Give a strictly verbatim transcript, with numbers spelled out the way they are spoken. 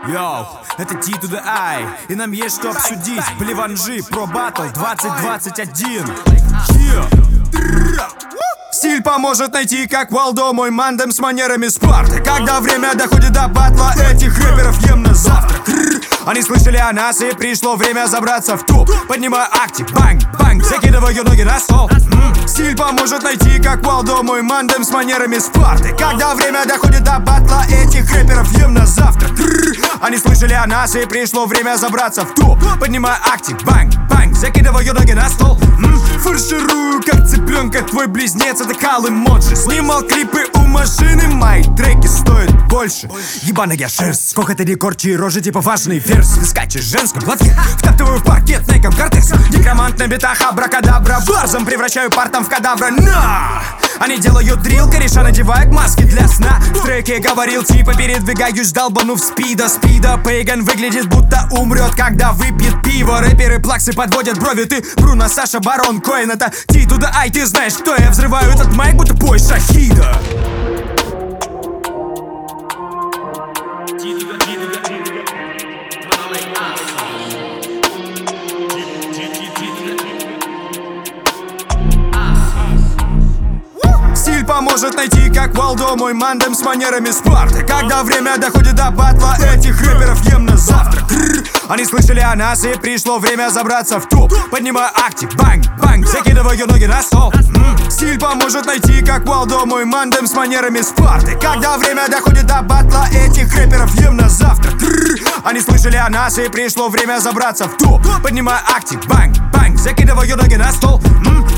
Йоу, это T to the I, и нам есть что обсудить. Блеванжи, про батл двадцать двадцать один. Стиль поможет найти, как Валдо, мой мандем с манерами Спарты. Когда время доходит до батла, этих рэперов ем на завтрак. Они слышали о нас, и пришло время забраться в топ. Поднимаю актив, банг, банг, закидываю ноги на стол. М-м. Стиль поможет найти, как Валдо, мой мандем с манерами Спарты. Когда время доходит до батла, этих рэперов ем на завтрак. Они слышали о нас, и пришло время забраться в топ. Поднимаю актив, банг, банг, закидываю ноги на стол. М-м. Фарширую, как цыпленка, твой близнец, это Кал Эмоджи. Снимал клипы у машины, мои треки стоят больше. Ебаная я шерсть, сколько ты рекордчий рожи, типа важный верс. Ты скачешь в женском платье, втаптываю в паркет Нейком Кортес. Декромант на битах, абракадабра, барзом превращаю партом в кадавра. На! Они делают дрил, кореша надевают маски для сна. В треке говорил, типа передвигаюсь, долбанув спида, спида. Пейган выглядит, будто умрет, когда выпьет пиво. Рэперы плаксы подводят брови, ты Бруно, Саша, Барон Коэн. Это T to the I, ты знаешь, кто я. Взрываю этот майк, будто бой Шахида. Стиль поможет найти, как Валдо, мой мандем с манерами Спарты. Когда время доходит до батла, этих рэперов ем на завтрак. Они слышали о нас, и пришло время забраться в топ. Поднимаю актив, банг, банг, закидываю ноги на стол. М-м. Стиль поможет найти, как Валдо, мой мандем с манерами Спарты. Когда время доходит до батла, этих рэперов ем на завтрак. Они слышали о нас, и пришло время забраться в топ. Поднимаю актив, банг, банг, закидываю ноги на стол. М-м.